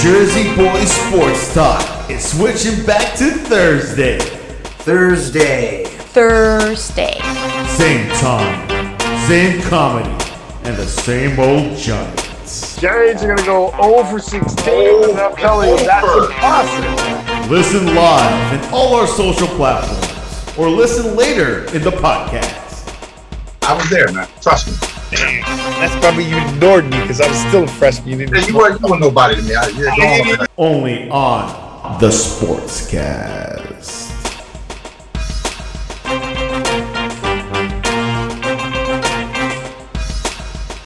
Jersey Boys Sports Talk is switching back to Thursday. Same time, same comedy, and the same old Giants. Giants are going to go 0 for 16, and I'm telling you, that's impossible. Listen live in all our social platforms, or listen later in the podcast. I was there, man. Trust me. That's probably you ignored me because I was still a freshman. You weren't nobody to me. Only on the Sportscast.